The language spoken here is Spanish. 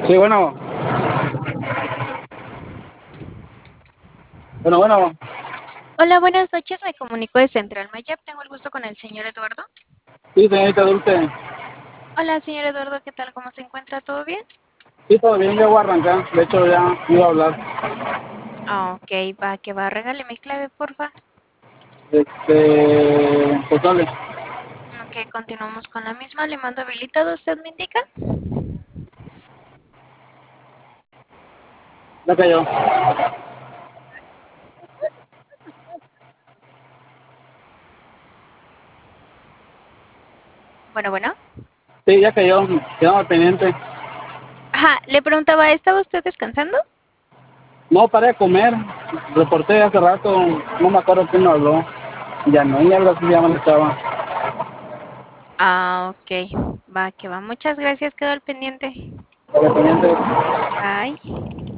Sí, bueno, bueno. Hola, buenas noches. Me comunico de Central Mayab. Tengo el gusto con el señor Eduardo. Sí, señorita Dulce. Hola, señor Eduardo. ¿Qué tal? ¿Cómo se encuentra? ¿Todo bien? Sí, todo bien, ya voy a arrancar. De hecho, ya iba a hablar. Ah, ok, va, que va. Regale mi clave, porfa. Pues dale. Ok, continuamos con la misma. Le mando habilitado. ¿Usted me indica? Ya cayó. Bueno, bueno. Sí, ya cayó. Quedamos al pendiente. Ajá, le preguntaba, ¿estaba usted descansando? No, paré de comer. Reporté hace rato. No me acuerdo quién me habló. Ya no, y algo así se llama la chava. Ah, ok. Va, que va. Muchas gracias. Quedó al pendiente. Al pendiente. Bye.